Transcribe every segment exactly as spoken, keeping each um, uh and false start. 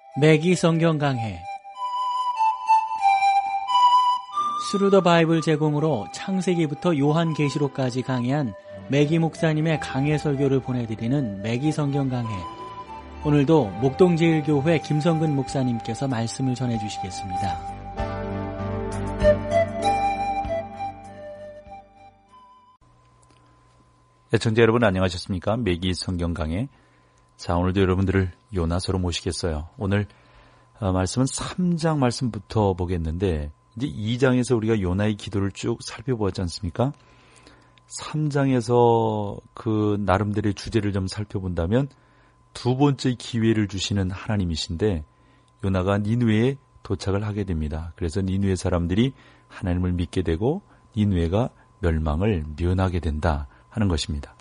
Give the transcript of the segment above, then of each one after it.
매기 성경 강해 스루 더 바이블 제공으로 창세기부터 요한계시록까지 강해한 매기 목사님의 강해 설교를 보내드리는 매기 성경 강해. 오늘도 목동제일교회 김성근 목사님께서 말씀을 전해주시겠습니다. 애청자 여러분 안녕하셨습니까? 매기 성경 강해. 자, 오늘도 여러분들을 요나서로 모시겠어요. 오늘 어, 말씀은 삼 장 말씀부터 보겠는데 이제 이 장에서 우리가 요나의 기도를 쭉 살펴보았지 않습니까? 삼 장에서 그 나름대로의 주제를 좀 살펴본다면 두 번째 기회를 주시는 하나님이신데 요나가 니느웨에 도착을 하게 됩니다. 그래서 니느웨 사람들이 하나님을 믿게 되고 니느웨가 멸망을 면하게 된다 하는 것입니다.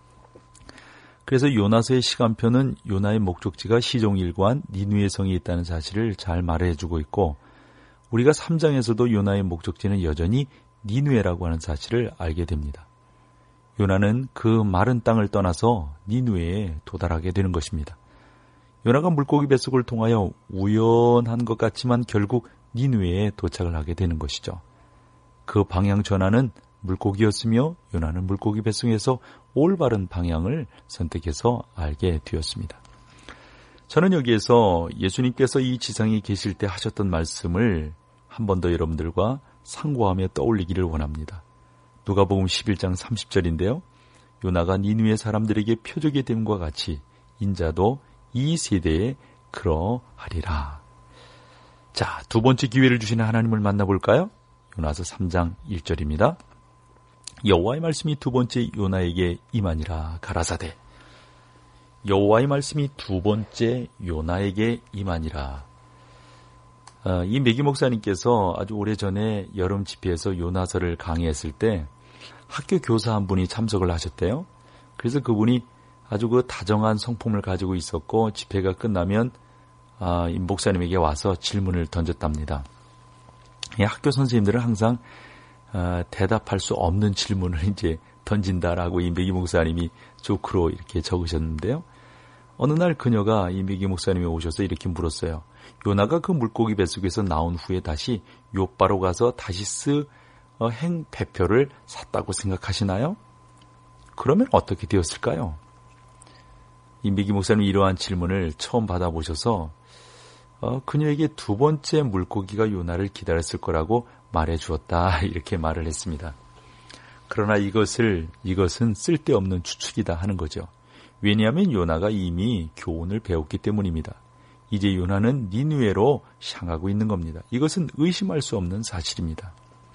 그래서 요나서의 시간표는 요나의 목적지가 시종일관 니느웨 성에 있다는 사실을 잘 말해주고 있고 우리가 삼 장에서도 요나의 목적지는 여전히 니느웨라고 하는 사실을 알게 됩니다. 요나는 그 마른 땅을 떠나서 니느웨에 도달하게 되는 것입니다. 요나가 물고기 뱃속을 통하여 우연한 것 같지만 결국 니느웨에 도착을 하게 되는 것이죠. 그 방향 전환은 물고기였으며 요나는 물고기 뱃속에서 올바른 방향을 선택해서 알게 되었습니다. 저는 여기에서 예수님께서 이 지상에 계실 때 하셨던 말씀을 한 번 더 여러분들과 상고하며 떠올리기를 원합니다. 누가복음 십일 장 삼십 절인데요. 요나가 니느웨 사람들에게 표적이 됨과 같이 인자도 이 세대에 그러하리라. 자, 두 번째 기회를 주시는 하나님을 만나볼까요? 요나서 삼 장 일 절입니다. 여호와의 말씀이 두 번째 요나에게 임하니라 가라사대. 여호와의 말씀이 두 번째 요나에게 임하니라. 어, 이 매기 목사님께서 아주 오래전에 여름 집회에서 요나서를 강의했을 때 학교 교사 한 분이 참석을 하셨대요. 그래서 그분이 아주 그 다정한 성품을 가지고 있었고 집회가 끝나면 아, 이 목사님에게 와서 질문을 던졌답니다. 이 학교 선생님들은 항상 어, 대답할 수 없는 질문을 이제 던진다라고 이 매기 목사님이 조크로 이렇게 적으셨는데요. 어느 날 그녀가 이 매기 목사님이 오셔서 이렇게 물었어요. 요나가 그 물고기 뱃속에서 나온 후에 다시 요바로 가서 다시스 어, 행 배표를 샀다고 생각하시나요? 그러면 어떻게 되었을까요? 이 매기 목사님이 이러한 질문을 처음 받아보셔서 어, 그녀에게 두 번째 물고기가 요나를 기다렸을 거라고 말해 주었다 이렇게 말을 했습니다. 그러나 이것을 이것은 쓸데없는 추측이다 하는 거죠. 왜냐하면 요나가 이미 교훈을 배웠기 때문입니다. 이제 요나는 니느웨로 향하고 있는 겁니다. 이것은 의심할 수 없는 사실입니다.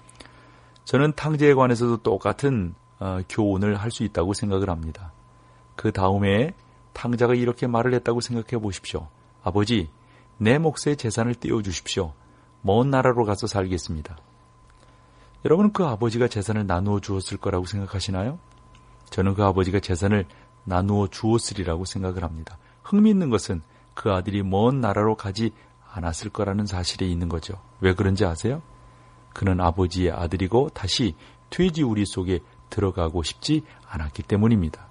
저는 탕제에 관해서도 똑같은 어, 교훈을 할 수 있다고 생각을 합니다. 그 다음에 탕자가 이렇게 말을 했다고 생각해 보십시오. 아버지, 내 몫의 재산을 떼어주십시오. 먼 나라로 가서 살겠습니다. 여러분은 그 아버지가 재산을 나누어 주었을 거라고 생각하시나요? 저는 그 아버지가 재산을 나누어 주었으리라고 생각을 합니다. 흥미있는 것은 그 아들이 먼 나라로 가지 않았을 거라는 사실에 있는 거죠. 왜 그런지 아세요? 그는 아버지의 아들이고 다시 돼지우리 속에 들어가고 싶지 않았기 때문입니다.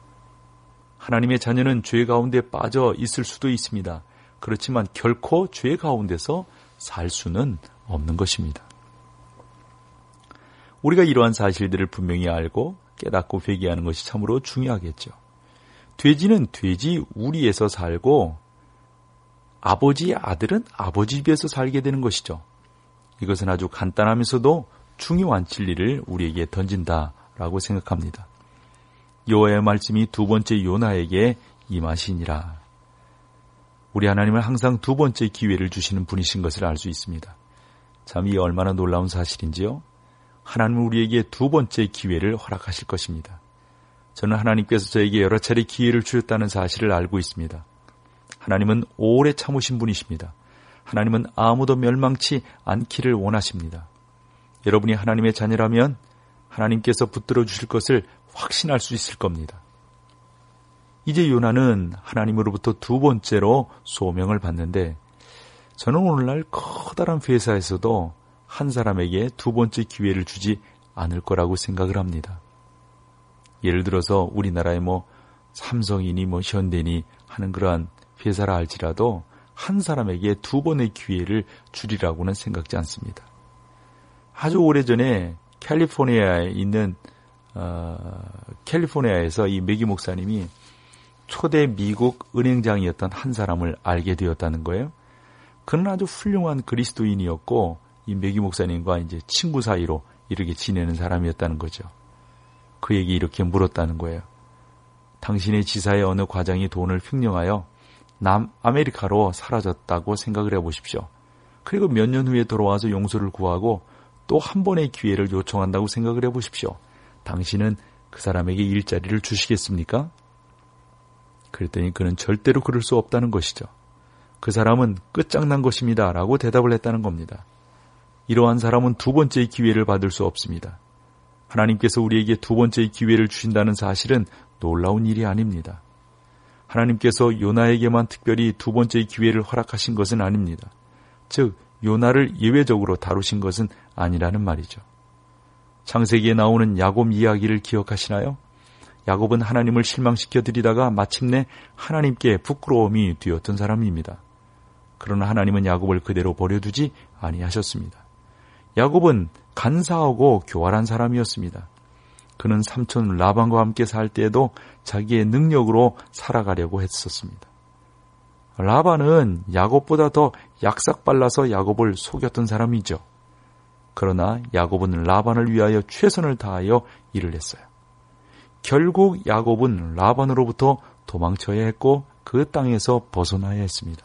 하나님의 자녀는 죄 가운데 빠져 있을 수도 있습니다. 그렇지만 결코 죄 가운데서 살 수는 없는 것입니다. 우리가 이러한 사실들을 분명히 알고 깨닫고 회개하는 것이 참으로 중요하겠죠. 돼지는 돼지 우리에서 살고 아버지의 아들은 아버지 집에서 살게 되는 것이죠. 이것은 아주 간단하면서도 중요한 진리를 우리에게 던진다라고 생각합니다. 여호와의 말씀이 두 번째 요나에게 임하시니라. 우리 하나님은 항상 두 번째 기회를 주시는 분이신 것을 알 수 있습니다. 참 이 얼마나 놀라운 사실인지요. 하나님은 우리에게 두 번째 기회를 허락하실 것입니다. 저는 하나님께서 저에게 여러 차례 기회를 주셨다는 사실을 알고 있습니다. 하나님은 오래 참으신 분이십니다. 하나님은 아무도 멸망치 않기를 원하십니다. 여러분이 하나님의 자녀라면 하나님께서 붙들어 주실 것을 확신할 수 있을 겁니다. 이제 요나는 하나님으로부터 두 번째로 소명을 받는데 저는 오늘날 커다란 회사에서도 한 사람에게 두 번째 기회를 주지 않을 거라고 생각을 합니다. 예를 들어서 우리나라의 뭐 삼성이니 뭐 현대니 하는 그러한 회사라 할지라도 한 사람에게 두 번의 기회를 주리라고는 생각지 않습니다. 아주 오래전에 캘리포니아에 있는 어, 캘리포니아에서 이 매기 목사님이 초대 미국 은행장이었던 한 사람을 알게 되었다는 거예요. 그는 아주 훌륭한 그리스도인이었고 이 매기 목사님과 이제 친구 사이로 이렇게 지내는 사람이었다는 거죠. 그에게 이렇게 물었다는 거예요. 당신의 지사의 어느 과장이 돈을 횡령하여 남아메리카로 사라졌다고 생각을 해보십시오. 그리고 몇 년 후에 돌아와서 용서를 구하고 또 한 번의 기회를 요청한다고 생각을 해보십시오. 당신은 그 사람에게 일자리를 주시겠습니까? 그랬더니 그는 절대로 그럴 수 없다는 것이죠. 그 사람은 끝장난 것입니다 라고 대답을 했다는 겁니다. 이러한 사람은 두 번째의 기회를 받을 수 없습니다. 하나님께서 우리에게 두 번째의 기회를 주신다는 사실은 놀라운 일이 아닙니다. 하나님께서 요나에게만 특별히 두 번째의 기회를 허락하신 것은 아닙니다. 즉 요나를 예외적으로 다루신 것은 아니라는 말이죠. 창세기에 나오는 야곱 이야기를 기억하시나요? 야곱은 하나님을 실망시켜 드리다가 마침내 하나님께 부끄러움이 되었던 사람입니다. 그러나 하나님은 야곱을 그대로 버려두지 아니하셨습니다. 야곱은 간사하고 교활한 사람이었습니다. 그는 삼촌 라반과 함께 살 때에도 자기의 능력으로 살아가려고 했었습니다. 라반은 야곱보다 더 약삭빨라서 야곱을 속였던 사람이죠. 그러나 야곱은 라반을 위하여 최선을 다하여 일을 했어요. 결국 야곱은 라반으로부터 도망쳐야 했고 그 땅에서 벗어나야 했습니다.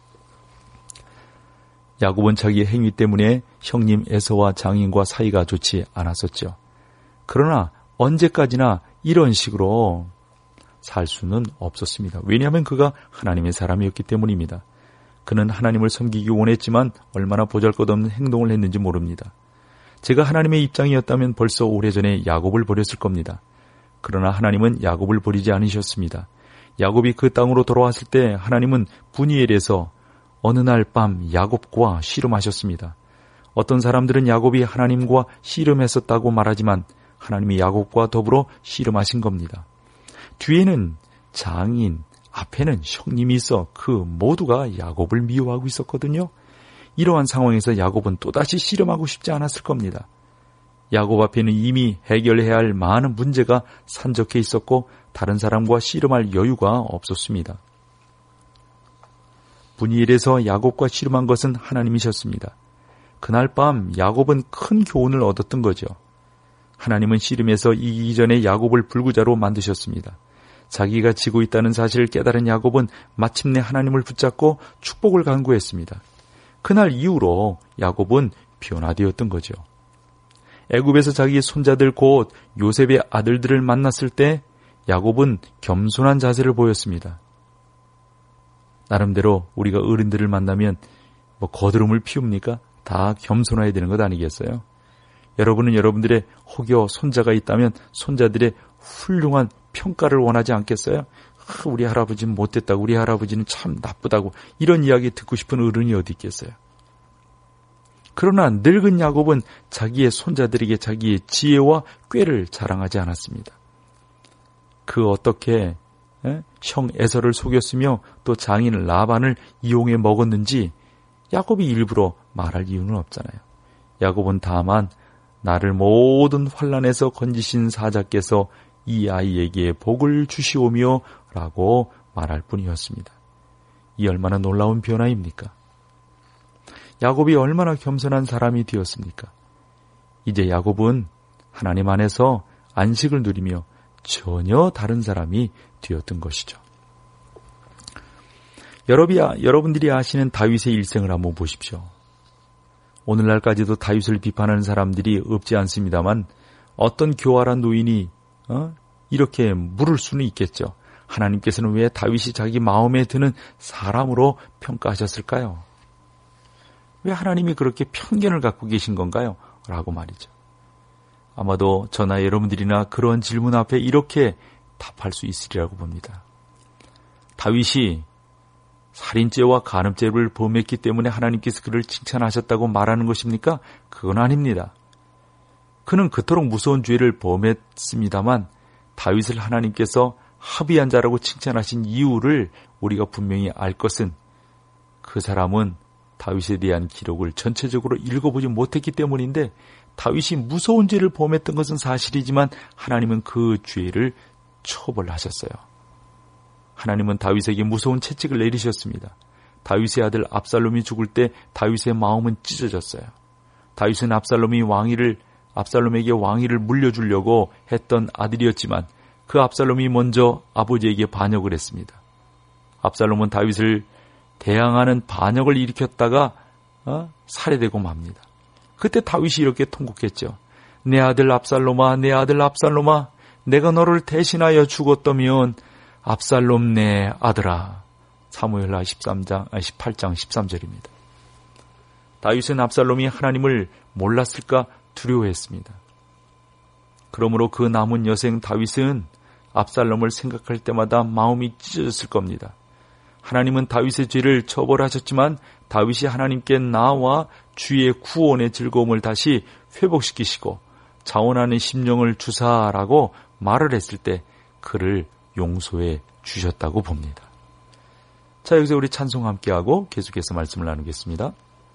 야곱은 자기의 행위 때문에 형님 에서와 장인과 사이가 좋지 않았었죠. 그러나 언제까지나 이런 식으로 살 수는 없었습니다. 왜냐하면 그가 하나님의 사람이었기 때문입니다. 그는 하나님을 섬기기 원했지만 얼마나 보잘것없는 행동을 했는지 모릅니다. 제가 하나님의 입장이었다면 벌써 오래전에 야곱을 버렸을 겁니다. 그러나 하나님은 야곱을 버리지 않으셨습니다. 야곱이 그 땅으로 돌아왔을 때 하나님은 브니엘에서 어느 날 밤 야곱과 씨름하셨습니다. 어떤 사람들은 야곱이 하나님과 씨름했었다고 말하지만 하나님이 야곱과 더불어 씨름하신 겁니다. 뒤에는 장인, 앞에는 형님이 있어 그 모두가 야곱을 미워하고 있었거든요. 이러한 상황에서 야곱은 또다시 씨름하고 싶지 않았을 겁니다. 야곱 앞에는 이미 해결해야 할 많은 문제가 산적해 있었고 다른 사람과 씨름할 여유가 없었습니다. 브니엘에서 야곱과 씨름한 것은 하나님이셨습니다. 그날 밤 야곱은 큰 교훈을 얻었던 거죠. 하나님은 씨름에서 이기기 전에 야곱을 불구자로 만드셨습니다. 자기가 지고 있다는 사실을 깨달은 야곱은 마침내 하나님을 붙잡고 축복을 간구했습니다. 그날 이후로 야곱은 변화되었던 거죠. 애굽에서 자기의 손자들 곧 요셉의 아들들을 만났을 때 야곱은 겸손한 자세를 보였습니다. 나름대로 우리가 어른들을 만나면 뭐 거드름을 피웁니까? 다 겸손해야 되는 것 아니겠어요? 여러분은 여러분들의 혹여 손자가 있다면 손자들의 훌륭한 평가를 원하지 않겠어요? 아, 우리 할아버지는 못됐다고, 우리 할아버지는 참 나쁘다고 이런 이야기 듣고 싶은 어른이 어디 있겠어요? 그러나 늙은 야곱은 자기의 손자들에게 자기의 지혜와 꾀를 자랑하지 않았습니다. 그 어떻게 에? 형 에서를 속였으며 또 장인 라반을 이용해 먹었는지 야곱이 일부러 말할 이유는 없잖아요. 야곱은 다만 나를 모든 환난에서 건지신 사자께서 이 아이에게 복을 주시오며 라고 말할 뿐이었습니다. 이 얼마나 놀라운 변화입니까? 야곱이 얼마나 겸손한 사람이 되었습니까? 이제 야곱은 하나님 안에서 안식을 누리며 전혀 다른 사람이 되었던 것이죠. 여러분들이 아시는 다윗의 일생을 한번 보십시오. 오늘날까지도 다윗을 비판하는 사람들이 없지 않습니다만 어떤 교활한 노인이 어? 이렇게 물을 수는 있겠죠. 하나님께서는 왜 다윗이 자기 마음에 드는 사람으로 평가하셨을까요? 왜 하나님이 그렇게 편견을 갖고 계신 건가요? 라고 말이죠. 아마도 저나 여러분들이나 그런 질문 앞에 이렇게 답할 수 있으리라고 봅니다. 다윗이 살인죄와 간음죄를 범했기 때문에 하나님께서 그를 칭찬하셨다고 말하는 것입니까? 그건 아닙니다. 그는 그토록 무서운 죄를 범했습니다만 다윗을 하나님께서 합의한 자라고 칭찬하신 이유를 우리가 분명히 알 것은 그 사람은 다윗에 대한 기록을 전체적으로 읽어보지 못했기 때문인데 다윗이 무서운 죄를 범했던 것은 사실이지만 하나님은 그 죄를 처벌하셨어요. 하나님은 다윗에게 무서운 채찍을 내리셨습니다. 다윗의 아들 압살롬이 죽을 때 다윗의 마음은 찢어졌어요. 다윗은 압살롬이 왕위를 압살롬에게 왕위를 물려주려고 했던 아들이었지만 그 압살롬이 먼저 아버지에게 반역을 했습니다. 압살롬은 다윗을 대항하는 반역을 일으켰다가 어? 살해되고 맙니다. 그때 다윗이 이렇게 통곡했죠. 내 아들 압살롬아, 내 아들 압살롬아, 내가 너를 대신하여 죽었다면 압살롬 내 아들아. 사무엘하 십삼 장, 아니 십팔 장 십삼 절입니다. 다윗은 압살롬이 하나님을 몰랐을까 두려워했습니다. 그러므로 그 남은 여생 다윗은 압살롬을 생각할 때마다 마음이 찢어졌을 겁니다. 하나님은 다윗의 죄를 처벌하셨지만 다윗이 하나님께 나와 주의 구원의 즐거움을 다시 회복시키시고 자원하는 심령을 주사라고 말을 했을 때 그를 용서해 주셨다고 봅니다. 자, 여기서 우리 찬송 함께하고 계속해서 말씀을 나누겠습니다.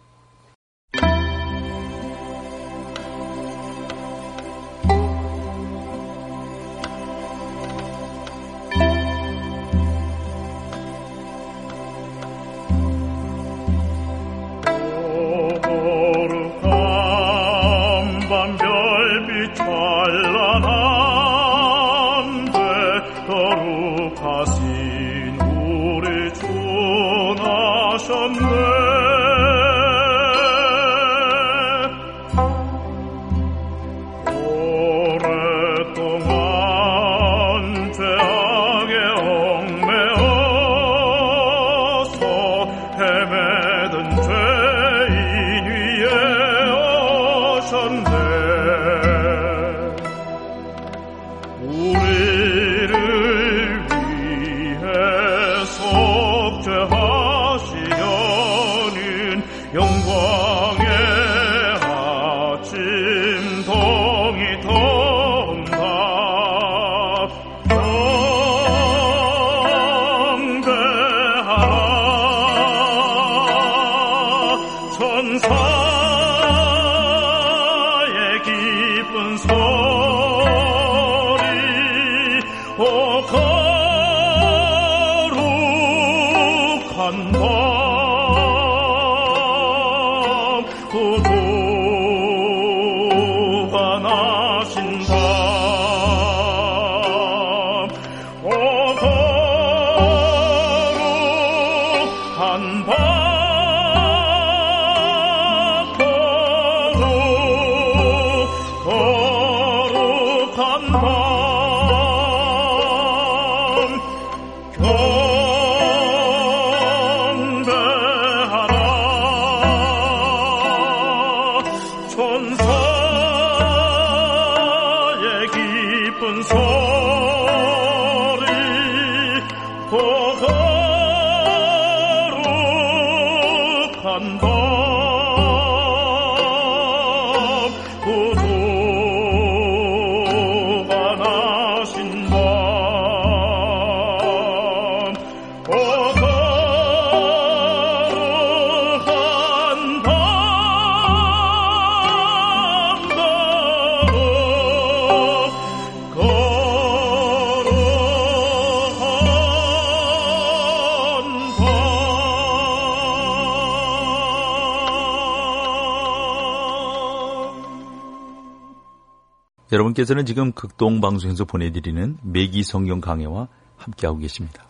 여러분께서는 지금 극동방송에서 보내드리는 매기 성경 강해와 함께하고 계십니다.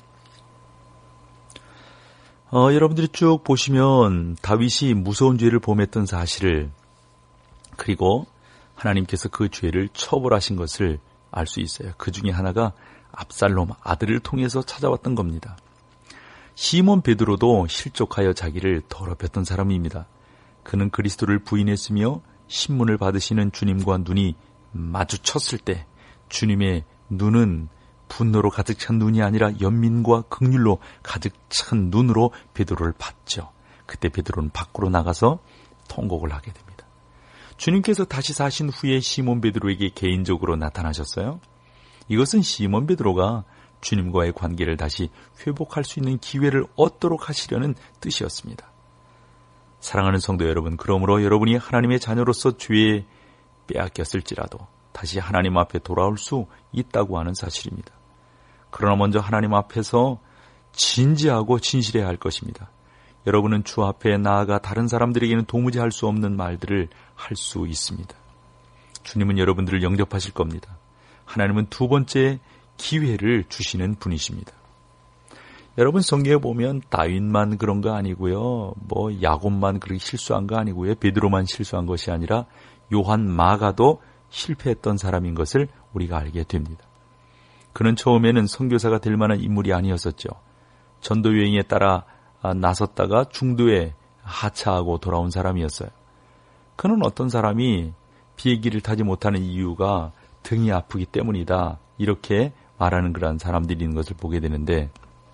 어, 여러분들이 쭉 보시면 다윗이 무서운 죄를 범했던 사실을 그리고 하나님께서 그 죄를 처벌하신 것을 알 수 있어요. 그 중에 하나가 압살롬 아들을 통해서 찾아왔던 겁니다. 시몬 베드로도 실족하여 자기를 더럽혔던 사람입니다. 그는 그리스도를 부인했으며 신문을 받으시는 주님과 눈이 마주쳤을 때 주님의 눈은 분노로 가득 찬 눈이 아니라 연민과 긍휼로 가득 찬 눈으로 베드로를 봤죠. 그때 베드로는 밖으로 나가서 통곡을 하게 됩니다. 주님께서 다시 사신 후에 시몬 베드로에게 개인적으로 나타나셨어요. 이것은 시몬 베드로가 주님과의 관계를 다시 회복할 수 있는 기회를 얻도록 하시려는 뜻이었습니다. 사랑하는 성도 여러분, 그러므로 여러분이 하나님의 자녀로서 죄에 빼앗겼을지라도 다시 하나님 앞에 돌아올 수 있다고 하는 사실입니다. 그러나 먼저 하나님 앞에서 진지하고 진실해야 할 것입니다. 여러분은 주 앞에 나아가 다른 사람들에게는 도무지 할 수 없는 말들을 할 수 있습니다. 주님은 여러분들을 영접하실 겁니다. 하나님은 두 번째 기회를 주시는 분이십니다. 여러분 성경에 보면 다윗만 그런 거 아니고요. 뭐 야곱만 그렇게 실수한 거 아니고요. 베드로만 실수한 것이 아니라 요한 마가도 실패했던 사람인 것을 우리가 알게 됩니다. 그는 처음에는 선교사가 될 만한 인물이 아니었었죠. 전도 여행에 따라 나섰다가 중도에 하차하고 돌아온 사람이었어요. 그는 어떤 사람이 비행기를 타지 못하는 이유가 등이 아프기 때문이다. 이렇게 말하는 그런 사람들이 있는 것을 보게 되는데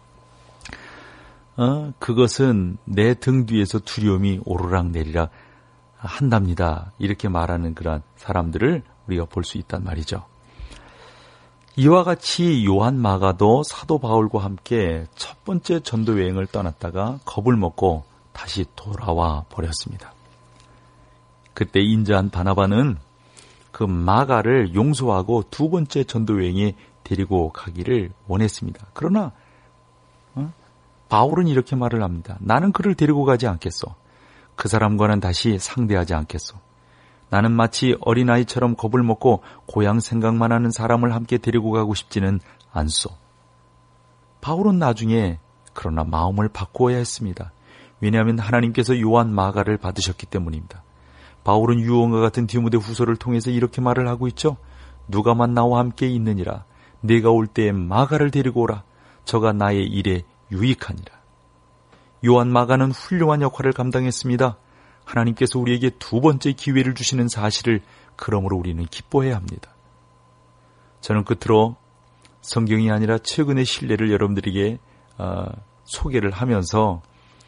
어, 그것은 내 등 뒤에서 두려움이 오르락 내리락 한답니다. 이렇게 말하는 그런 사람들을 우리가 볼 수 있단 말이죠. 이와 같이 요한 마가도 사도 바울과 함께 첫 번째 전도 여행을 떠났다가 겁을 먹고 다시 돌아와 버렸습니다. 그때 인자한 바나바는 그 마가를 용서하고 두 번째 전도 여행에 데리고 가기를 원했습니다. 그러나 어? 바울은 이렇게 말을 합니다. 나는 그를 데리고 가지 않겠소. 그 사람과는 다시 상대하지 않겠소. 나는 마치 어린아이처럼 겁을 먹고 고향 생각만 하는 사람을 함께 데리고 가고 싶지는 않소. 바울은 나중에 그러나 마음을 바꾸어야 했습니다. 왜냐하면 하나님께서 요한 마가를 받으셨기 때문입니다. 바울은 유언과 같은 디모데 후서를 통해서 이렇게 말을 하고 있죠. 누가만 나와 함께 있느니라. 내가 올 때에 마가를 데리고 오라. 저가 나의 일에 유익하니라. 요한 마가는 훌륭한 역할을 감당했습니다. 하나님께서 우리에게 두 번째 기회를 주시는 사실을 그러므로 우리는 기뻐해야 합니다. 저는 끝으로 성경이 아니라 최근의 신뢰를 여러분들에게 어, 소개를 하면서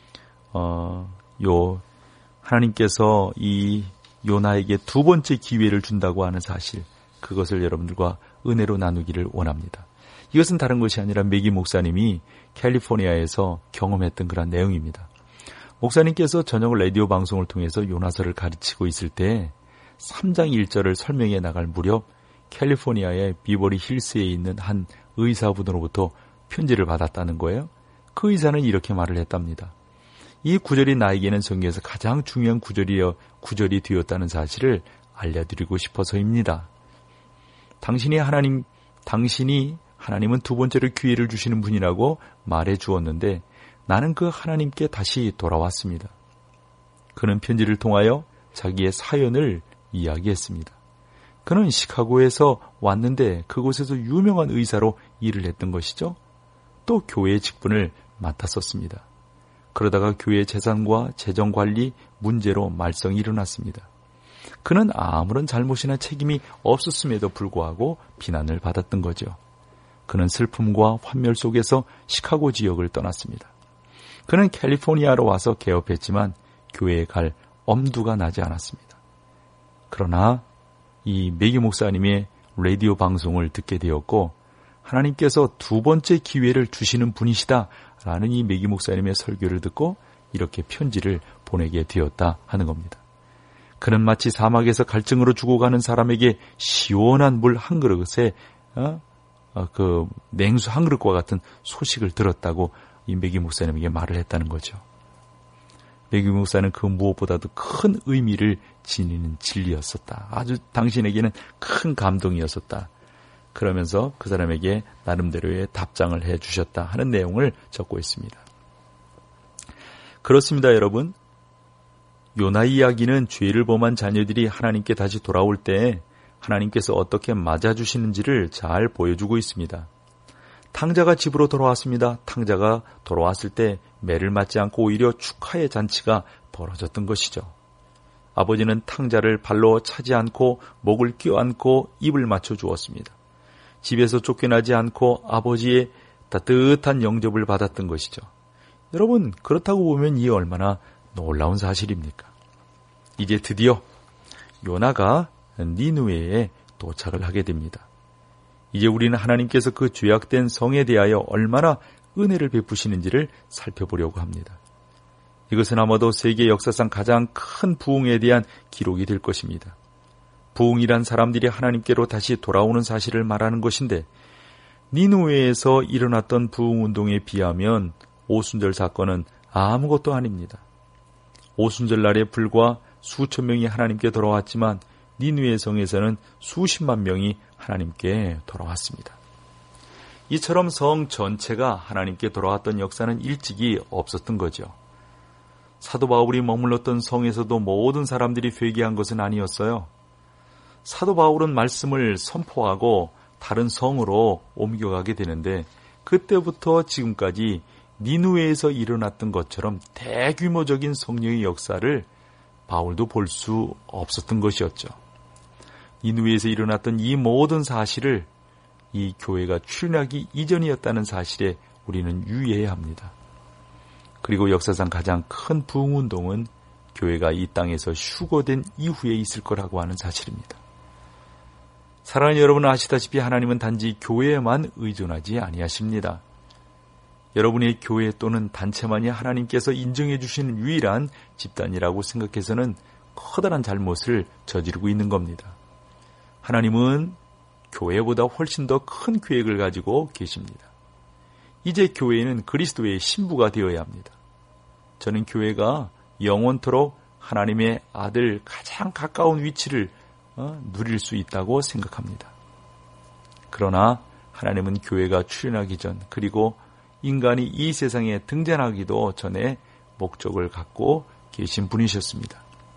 어, 요 하나님께서 이 요나에게 두 번째 기회를 준다고 하는 사실, 그것을 여러분들과 은혜로 나누기를 원합니다. 이것은 다른 것이 아니라 매기 목사님이 캘리포니아에서 경험했던 그런 내용입니다. 목사님께서 저녁 라디오 방송을 통해서 요나서를 가르치고 있을 때 삼 장 일 절을 설명해 나갈 무렵 캘리포니아의 비버리 힐스에 있는 한 의사분으로부터 편지를 받았다는 거예요. 그 의사는 이렇게 말을 했답니다. 이 구절이 나에게는 성경에서 가장 중요한 구절이여 구절이 되었다는 사실을 알려드리고 싶어서입니다. 당신이 하나님, 당신이 하나님은 두 번째로 기회를 주시는 분이라고 말해 주었는데 나는 그 하나님께 다시 돌아왔습니다. 그는 편지를 통하여 자기의 사연을 이야기했습니다. 그는 시카고에서 왔는데 그곳에서 유명한 의사로 일을 했던 것이죠. 또 교회 직분을 맡았었습니다. 그러다가 교회 재산과 재정관리 문제로 말썽이 일어났습니다. 그는 아무런 잘못이나 책임이 없었음에도 불구하고 비난을 받았던 거죠. 그는 슬픔과 환멸 속에서 시카고 지역을 떠났습니다. 그는 캘리포니아로 와서 개업했지만 교회에 갈 엄두가 나지 않았습니다. 그러나 이 매기 목사님의 라디오 방송을 듣게 되었고 하나님께서 두 번째 기회를 주시는 분이시다라는 이 매기 목사님의 설교를 듣고 이렇게 편지를 보내게 되었다 하는 겁니다. 그는 마치 사막에서 갈증으로 죽어가는 사람에게 시원한 물 한 그릇에 어? 어, 그 냉수 한 그릇과 같은 소식을 들었다고 이 매기 목사님에게 말을 했다는 거죠. 매기 목사는 그 무엇보다도 큰 의미를 지니는 진리였었다. 아주 당신에게는 큰 감동이었었다. 그러면서 그 사람에게 나름대로의 답장을 해 주셨다 하는 내용을 적고 있습니다. 그렇습니다, 여러분. 요나 이야기는 죄를 범한 자녀들이 하나님께 다시 돌아올 때 하나님께서 어떻게 맞아주시는지를 잘 보여주고 있습니다. 탕자가 집으로 돌아왔습니다. 탕자가 돌아왔을 때 매를 맞지 않고 오히려 축하의 잔치가 벌어졌던 것이죠. 아버지는 탕자를 발로 차지 않고 목을 껴안고 입을 맞춰 주었습니다. 집에서 쫓겨나지 않고 아버지의 따뜻한 영접을 받았던 것이죠. 여러분, 그렇다고 보면 이게 얼마나 놀라운 사실입니까? 이제 드디어 요나가 니느웨에 도착을 하게 됩니다. 이제 우리는 하나님께서 그 죄악된 성에 대하여 얼마나 은혜를 베푸시는지를 살펴보려고 합니다. 이것은 아마도 세계 역사상 가장 큰 부흥에 대한 기록이 될 것입니다. 부흥이란 사람들이 하나님께로 다시 돌아오는 사실을 말하는 것인데 니느웨에서 일어났던 부흥운동에 비하면 오순절 사건은 아무것도 아닙니다. 오순절 날에 불과 수천 명이 하나님께 돌아왔지만 니느웨 성에서는 수십만 명이 하나님께 돌아왔습니다. 이처럼 성 전체가 하나님께 돌아왔던 역사는 일찍이 없었던 거죠. 사도 바울이 머물렀던 성에서도 모든 사람들이 회개한 것은 아니었어요. 사도 바울은 말씀을 선포하고 다른 성으로 옮겨가게 되는데 그때부터 지금까지 니느웨에서 일어났던 것처럼 대규모적인 성령의 역사를 바울도 볼 수 없었던 것이었죠. 니느웨에서 일어났던 이 모든 사실을 이 교회가 출현하기 이전이었다는 사실에 우리는 유의해야 합니다. 그리고 역사상 가장 큰 부흥운동은 교회가 이 땅에서 휴거된 이후에 있을 거라고 하는 사실입니다. 사랑하는 여러분, 아시다시피 하나님은 단지 교회에만 의존하지 아니하십니다. 여러분의 교회 또는 단체만이 하나님께서 인정해 주시는 유일한 집단이라고 생각해서는 커다란 잘못을 저지르고 있는 겁니다. 하나님은 교회보다 훨씬 더 큰 계획을 가지고 계십니다. 이제 교회는 그리스도의 신부가 되어야 합니다. 저는 교회가 영원토록 하나님의 아들 가장 가까운 위치를 어, 누릴 수 있다고 생각합니다. 그러나 하나님은 교회가 출현하기 전 그리고 인간이 이 세상에 등장하기도 전에 목적을 갖고 계신 분이셨습니다.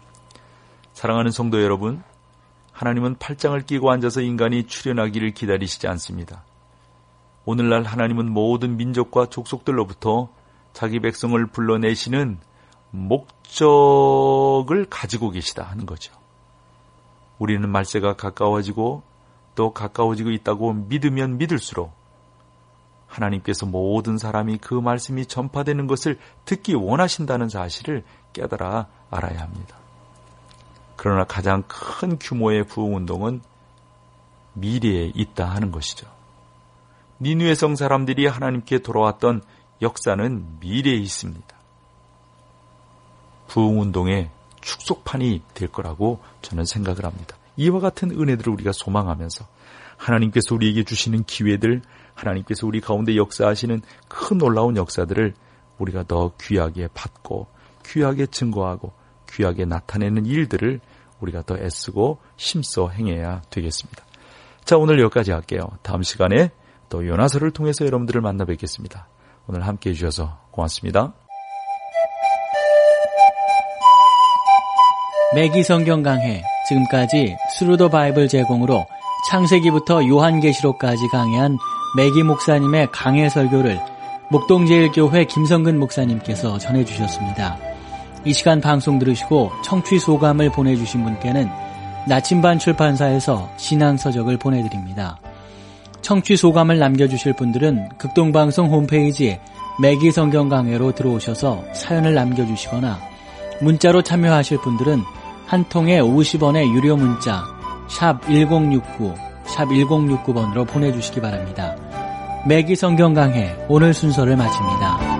사랑하는 성도 여러분, 하나님은 팔짱을 끼고 앉아서 인간이 출현하기를 기다리시지 않습니다. 오늘날 하나님은 모든 민족과 족속들로부터 자기 백성을 불러내시는 목적을 가지고 계시다 하는 거죠. 우리는 말세가 가까워지고 또 가까워지고 있다고 믿으면 믿을수록 하나님께서 모든 사람이 그 말씀이 전파되는 것을 듣기 원하신다는 사실을 깨달아 알아야 합니다. 그러나 가장 큰 규모의 부흥운동은 미래에 있다 하는 것이죠. 니느웨 성 사람들이 하나님께 돌아왔던 역사는 미래에 있습니다. 부흥운동의 축소판이 될 거라고 저는 생각을 합니다. 이와 같은 은혜들을 우리가 소망하면서 하나님께서 우리에게 주시는 기회들, 하나님께서 우리 가운데 역사하시는 큰 놀라운 역사들을 우리가 더 귀하게 받고 귀하게 증거하고 귀하게 나타내는 일들을 우리가 더 애쓰고 힘써 행해야 되겠습니다. 자, 오늘 여기까지 할게요. 다음 시간에 또 요나서를 통해서 여러분들을 만나 뵙겠습니다. 오늘 함께해 주셔서 고맙습니다. 매기 성경 강해, 지금까지 스루 더 바이블 제공으로 창세기부터 요한계시록까지 강해한 매기 목사님의 강해 설교를 목동제일교회 김성근 목사님께서 전해주셨습니다. 이 시간 방송 들으시고 청취 소감을 보내주신 분께는 나침반 출판사에서 신앙서적을 보내드립니다. 청취 소감을 남겨주실 분들은 극동방송 홈페이지 매기 성경 강해로 들어오셔서 사연을 남겨주시거나 문자로 참여하실 분들은 한 통에 오십 원의 유료 문자 샵 일공육구 샵 일공육구 번으로 보내주시기 바랍니다. 매기 성경 강해 오늘 순서를 마칩니다.